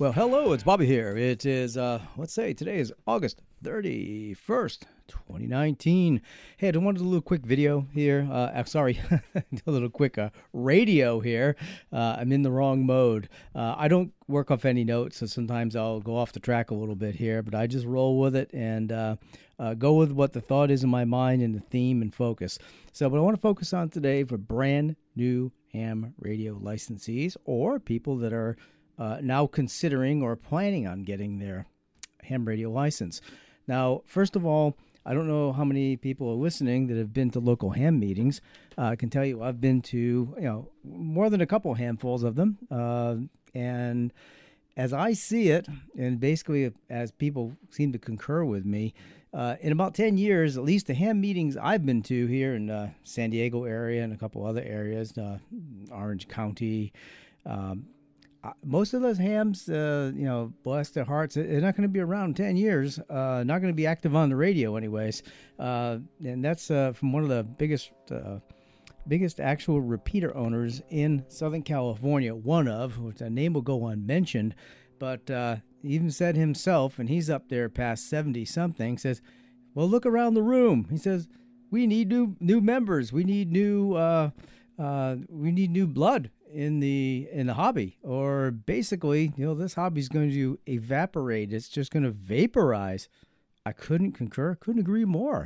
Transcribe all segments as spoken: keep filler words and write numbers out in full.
Well, hello, it's Bobby here. It is, uh, let's say today is August thirty-first, twenty nineteen. Hey, I just wanted to do a little quick video here. Uh, uh, sorry, a little quick uh, radio here. Uh, I'm in the wrong mode. Uh, I don't work off any notes, so sometimes I'll go off the track a little bit here, but I just roll with it and uh, uh, go with what the thought is in my mind and the theme and focus. So what I want to focus on today for brand new ham radio licensees or people that are Uh, now considering or planning on getting their ham radio license. Now, first of all, I don't know how many people are listening that have been to local ham meetings. Uh, I can tell you I've been to, you know, more than a couple handfuls of them. Uh, and as I see it, and basically as people seem to concur with me, uh, in about ten years, at least the ham meetings I've been to here in uh, San Diego area and a couple other areas, uh, Orange County, um, Uh, most of those hams, uh, you know, bless their hearts, they're not going to be around in ten years, uh, not going to be active on the radio anyways. Uh, and that's uh, from one of the biggest uh, biggest actual repeater owners in Southern California, one of, which a name will go unmentioned, but uh, he even said himself, and he's up there past seventy-something, says, well, look around the room. He says, we need new new members. We need new uh, uh, we need new blood in the in the hobby, or basically, you know, this hobby is going to evaporate. It's just going to vaporize. I couldn't concur, couldn't agree more.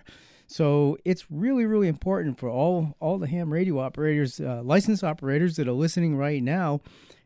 So it's really, really important for all all the ham radio operators, uh, licensed operators that are listening right now.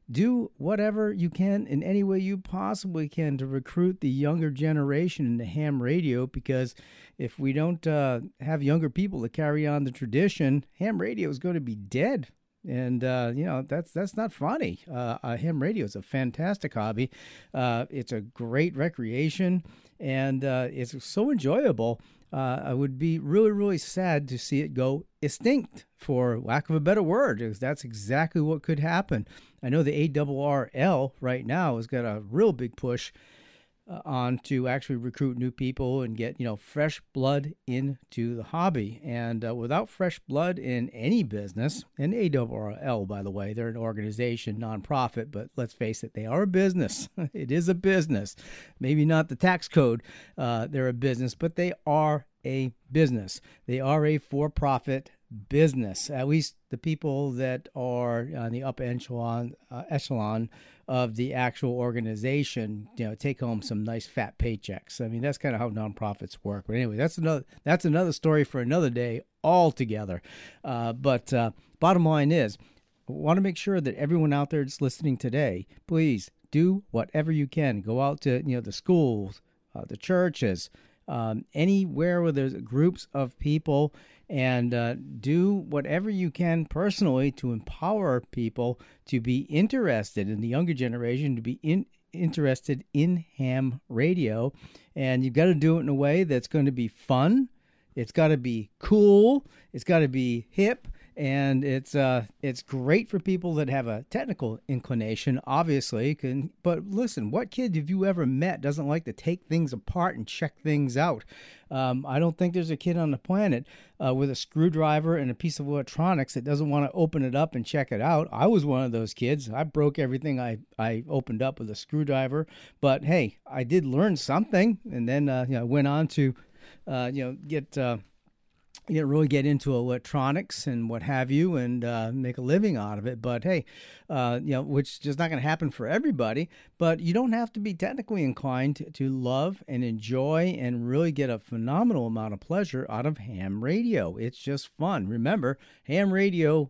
Do whatever you can in any way you possibly can to recruit the younger generation into ham radio, because if we don't uh, have younger people to carry on the tradition, ham radio is going to be dead. And, uh, you know, that's that's not funny. Uh, uh, ham radio is a fantastic hobby. Uh, it's a great recreation, and uh, it's so enjoyable. Uh, I would be really, really sad to see it go extinct, for lack of a better word, because that's exactly what could happen. I know the A R R L right now has got a real big push Uh, on to actually recruit new people and get, you know, fresh blood into the hobby. And uh, without fresh blood in any business, and A R R L, by the way, they're an organization, nonprofit, but let's face it, they are a business. It is a business. Maybe not the tax code. Uh, they're a business, but they are a business. They are a for-profit business. At least the people that are on the upper echelon, uh, echelon of the actual organization, you know, take home some nice fat paychecks. I mean, that's kind of how nonprofits work. But anyway, that's another that's another story for another day altogether. Uh, but uh, bottom line is, I want to make sure that everyone out there that's listening today, please do whatever you can. Go out to, you know, the schools, uh, the churches, um, anywhere where there's groups of people, and uh, do whatever you can personally to empower people to be interested in the younger generation, to be in, interested in ham radio. And you've got to do it in a way that's going to be fun. It's got to be cool. It's got to be hip. And it's uh, it's great for people that have a technical inclination, obviously. Can, but listen, what kid have you ever met doesn't like to take things apart and check things out? Um, I don't think there's a kid on the planet uh, with a screwdriver and a piece of electronics that doesn't want to open it up and check it out. I was one of those kids. I broke everything I, I opened up with a screwdriver. But hey, I did learn something, and then uh, you know, went on to uh, you know get. Uh, You know, really get into electronics and what have you, and uh, make a living out of it. But hey, uh, you know, which is just not going to happen for everybody. But you don't have to be technically inclined to, to love and enjoy and really get a phenomenal amount of pleasure out of ham radio. It's just fun. Remember, ham radio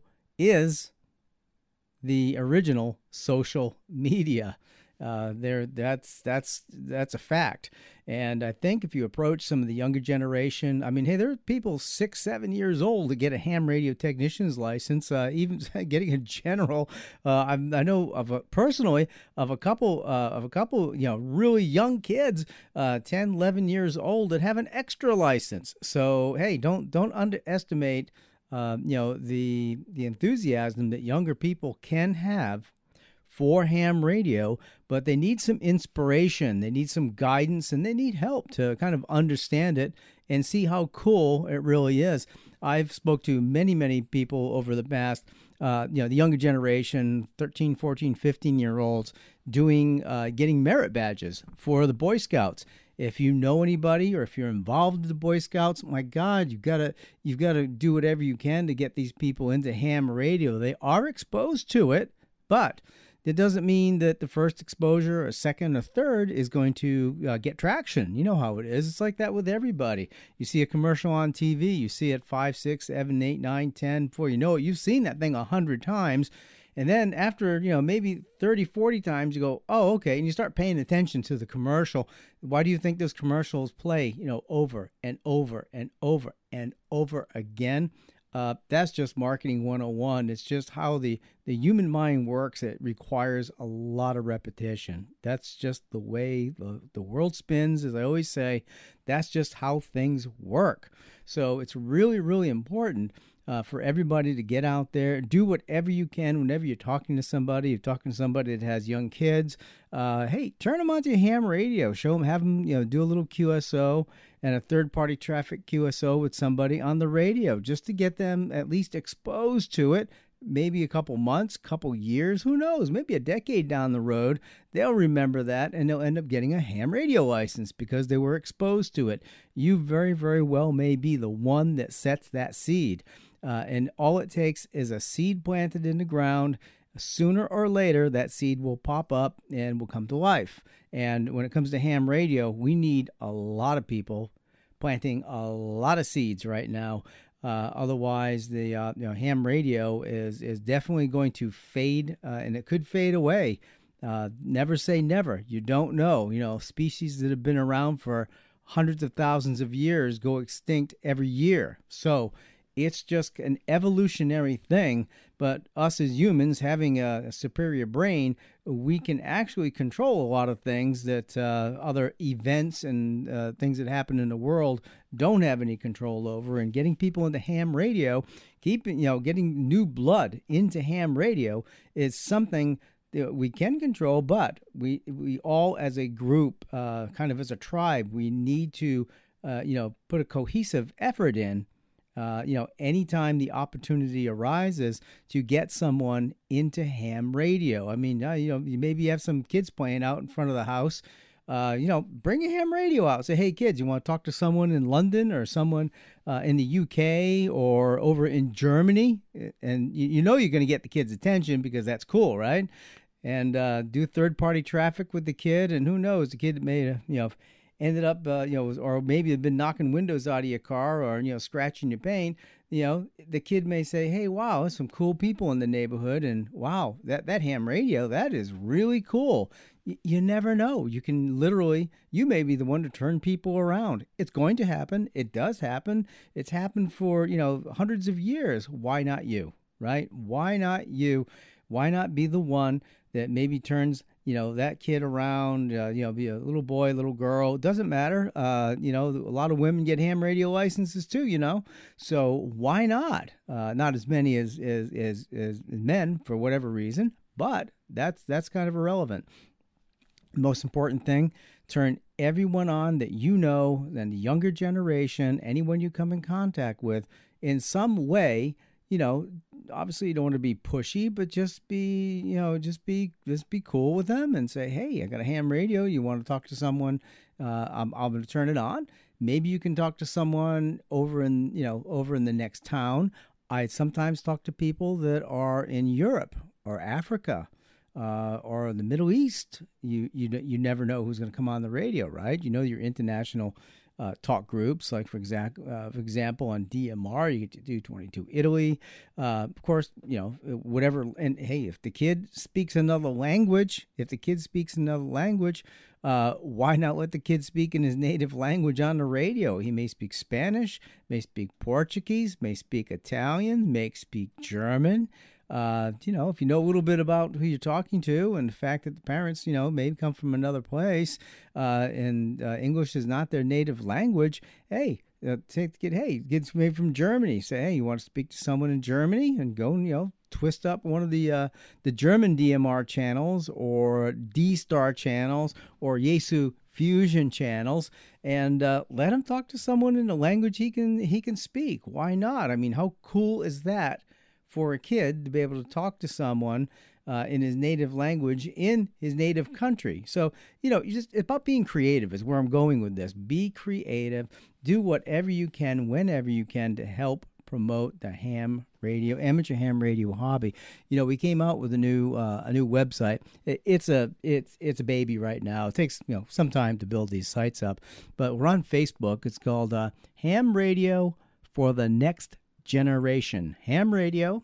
is the original social media. Uh, there, that's that's that's a fact. And I think if you approach some of the younger generation, I mean, hey, there are people six, seven years old to get a ham radio technician's license, uh, even getting a general. Uh, I, I know of a, personally of a couple uh, of a couple, you know, really young kids, uh, ten, eleven years old, that have an extra license. So hey, don't don't underestimate, uh, you know, the the enthusiasm that younger people can have for ham radio, but they need some inspiration, they need some guidance, and they need help to kind of understand it and see how cool it really is. I've spoke to many, many people over the past uh, you know, the younger generation, thirteen, fourteen, fifteen year olds doing, uh, getting merit badges for the Boy Scouts. If you know anybody or if you're involved with the Boy Scouts, my God, you've got to you've got to do whatever you can to get these people into ham radio. They are exposed to it, but that doesn't mean that the first exposure, or second, or third is going to uh, get traction. You know how it is. It's like that with everybody. You see a commercial on T V, you see it five, six, seven, eight, nine, ten. Before you know it, you've seen that thing a hundred times. And then after, you know, maybe thirty, forty times, you go, oh, okay. And you start paying attention to the commercial. Why do you think those commercials play, you know, over and over and over and over again? Uh, that's just marketing one oh one. It's just how the, the human mind works. It requires a lot of repetition. That's just the way the, the world spins, as I always say. That's just how things work. So it's really, really important Uh, for everybody to get out there, do whatever you can whenever you're talking to somebody. You're talking to somebody that has young kids. Uh, hey, turn them onto ham radio. Show them, have them, you know, do a little Q S O and a third-party traffic Q S O with somebody on the radio, just to get them at least exposed to it. Maybe a couple months, couple years, who knows? Maybe a decade down the road, they'll remember that and they'll end up getting a ham radio license because they were exposed to it. You very, very well may be the one that sets that seed. Uh, and all it takes is a seed planted in the ground. Sooner or later, that seed will pop up and will come to life. And when it comes to ham radio, we need a lot of people planting a lot of seeds right now. Uh, otherwise, the uh, you know, ham radio is is definitely going to fade, uh, and it could fade away. Uh, never say never. You don't know. You know, species that have been around for hundreds of thousands of years go extinct every year. So it's just an evolutionary thing, but us as humans, having a, a superior brain, we can actually control a lot of things that uh, other events and uh, things that happen in the world don't have any control over. And getting people into ham radio, keeping, you know, getting new blood into ham radio is something that we can control, but we, we all as a group, uh, kind of as a tribe, we need to, uh, you know, put a cohesive effort in. Uh, you know, anytime the opportunity arises to get someone into ham radio. I mean, uh, you know, you maybe have some kids playing out in front of the house. Uh, you know, bring a ham radio out. Say, hey, kids, you want to talk to someone in London or someone uh, in the U K or over in Germany? And you, you know you're going to get the kids' attention because that's cool, right? And uh, do third-party traffic with the kid. And who knows, the kid may, uh, you know, ended up, uh, you know, or maybe have been knocking windows out of your car or, you know, scratching your paint, you know, the kid may say, hey, wow, there's some cool people in the neighborhood. And wow, that, that ham radio, that is really cool. Y- you never know. You can literally, you may be the one to turn people around. It's going to happen. It does happen. It's happened for, you know, hundreds of years. Why not you, right? Why not you? Why not be the one that maybe turns, you know, that kid around, uh, you know, be a little boy, little girl, it doesn't matter. Uh, you know, a lot of women get ham radio licenses too, you know, so why not? Uh, not as many as, as, as, as men for whatever reason, but that's, that's kind of irrelevant. Most important thing, turn everyone on that you know, and the younger generation, anyone you come in contact with in some way, you know, obviously you don't want to be pushy, but just be, you know, just be, just be cool with them and say, hey, I got a ham radio. You want to talk to someone? Uh, I'm, I'm going to turn it on. Maybe you can talk to someone over in, you know, over in the next town. I sometimes talk to people that are in Europe or Africa, uh, or the Middle East. You, you, you never know who's going to come on the radio, right? You know, your international Uh, talk groups, like for example, uh, for example, on D M R, you get to do twenty-two Italy. Uh, of course, you know, whatever. And hey, if the kid speaks another language, if the kid speaks another language, uh, why not let the kid speak in his native language on the radio? He may speak Spanish, may speak Portuguese, may speak Italian, may speak German. Uh, you know, if you know a little bit about who you're talking to and the fact that the parents, you know, maybe come from another place, uh, and uh, English is not their native language, hey, uh, take the kid, hey, kids maybe from Germany, say, hey, you want to speak to someone in Germany, and go and, you know, twist up one of the uh, the German D M R channels or D-Star channels or Yaesu Fusion channels, and uh, let him talk to someone in a language he can he can speak. Why not? I mean, how cool is that? for a kid to be able to talk to someone uh, in his native language in his native country. So, you know, you just it's about being creative is where I'm going with this. Be creative. Do whatever you can, whenever you can, to help promote the ham radio, amateur ham radio hobby. You know, we came out with a new uh, a new website. It, it's a it's it's a baby right now. It takes you know some time to build these sites up, but we're on Facebook. It's called uh, Ham Radio for the Next Generation. Ham Radio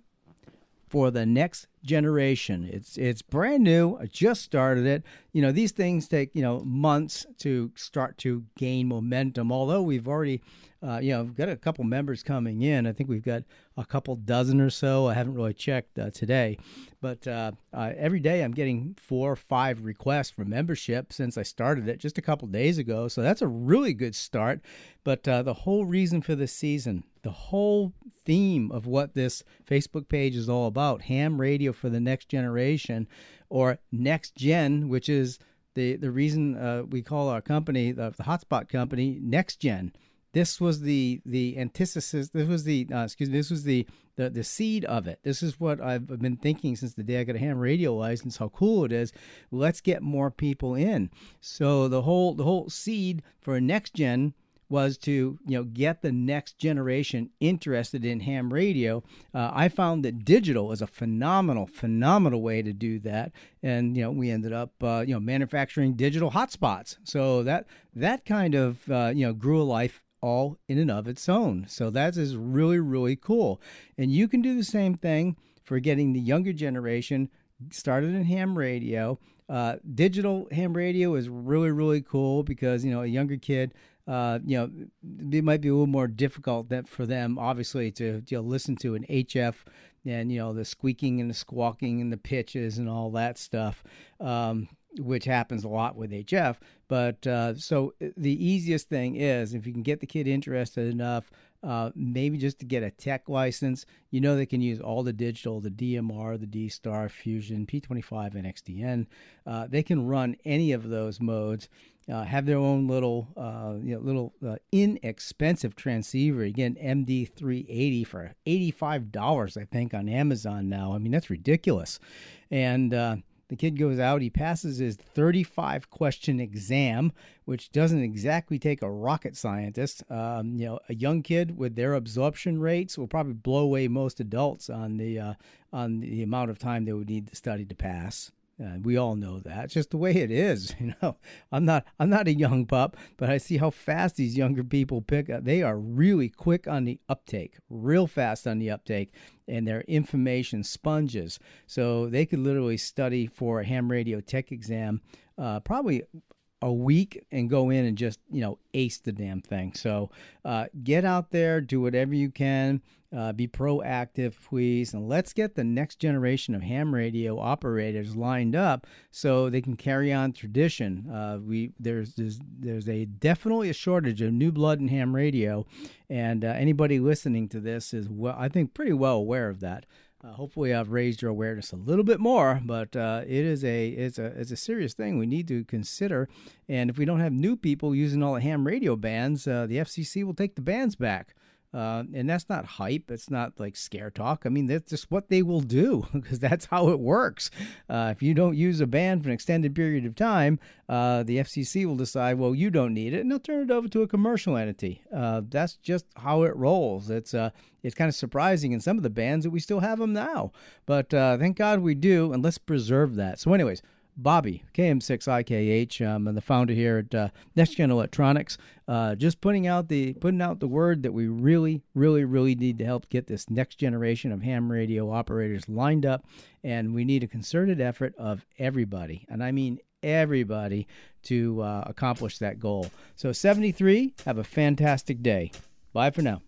for the Next Generation. It's it's brand new. I just started it. You know, these things take, you know, months to start to gain momentum, although we've already, uh, you know, got a couple members coming in. I think we've got a couple dozen or so. I haven't really checked uh, today. But uh, uh, every day I'm getting four or five requests for membership since I started it just a couple days ago. So that's a really good start. But uh, the whole reason for this season, the whole theme of what this Facebook page is all about, ham radio for the next generation, or Next Gen, which is the, the reason uh, we call our company, the, the Hotspot Company, Next Gen. This was the the antithesis. This was the uh, excuse me. This was the, the the seed of it. This is what I've been thinking since the day I got a ham radio license. How cool it is! Let's get more people in. So the whole the whole seed for Next Gen was to you know get the next generation interested in ham radio. Uh, I found that digital is a phenomenal, phenomenal way to do that, and you know we ended up uh, you know manufacturing digital hotspots. So that that kind of uh, you know grew a life all in and of its own. So that is really, really cool. And you can do the same thing for getting the younger generation started in ham radio. Uh, digital ham radio is really, really cool because, you know, a younger kid, uh, you know, it might be a little more difficult that for them, obviously, to you know, listen to an H F and, you know, the squeaking and the squawking and the pitches and all that stuff. Um, which happens a lot with H F. But uh, so the easiest thing is if you can get the kid interested enough, uh, maybe just to get a tech license, you know they can use all the digital, the D M R, the D-Star, Fusion, P twenty-five, and X D N. Uh, they can run any of those modes, uh, have their own little, uh, you know, little uh, inexpensive transceiver. Again, M D three eighty for eighty-five dollars, I think, on Amazon now. I mean, that's ridiculous. And uh, the kid goes out, he passes his thirty-five question exam, which doesn't exactly take a rocket scientist. Um, you know, a young kid with their absorption rates will probably blow away most adults on the uh, on the amount of time they would need to study to pass. Uh, we all know that. It's just the way it is. You know, I'm not I'm not a young pup, but I see how fast these younger people pick up. They are really quick on the uptake, real fast on the uptake, and they're information sponges. So they could literally study for a ham radio tech exam, uh, probably a week, and go in and just, you know, ace the damn thing. So uh, get out there, do whatever you can, uh, be proactive, please, and let's get the next generation of ham radio operators lined up so they can carry on tradition. Uh, we there's, there's there's a definitely a shortage of new blood in ham radio, and uh, anybody listening to this is well, I think pretty well aware of that. Uh, hopefully, I've raised your awareness a little bit more, but uh, it is a it's a it's a serious thing we need to consider. And if we don't have new people using all the ham radio bands, uh, the F C C will take the bands back. Uh, and that's not hype. It's not like scare talk. I mean, that's just what they will do because that's how it works. Uh, if you don't use a band for an extended period of time, uh, the F C C will decide, well, you don't need it, and they'll turn it over to a commercial entity. Uh, that's just how it rolls. It's uh, it's kind of surprising in some of the bands that we still have them now. But uh, thank God we do, and let's preserve that. So anyways, Bobby, K M six I K H, um, I'm the founder here at uh, Next Gen Electronics, uh, just putting out the putting out the word that we really, really, really need to help get this next generation of ham radio operators lined up, and we need a concerted effort of everybody, and I mean everybody, to uh, accomplish that goal. So seventy-three, have a fantastic day. Bye for now.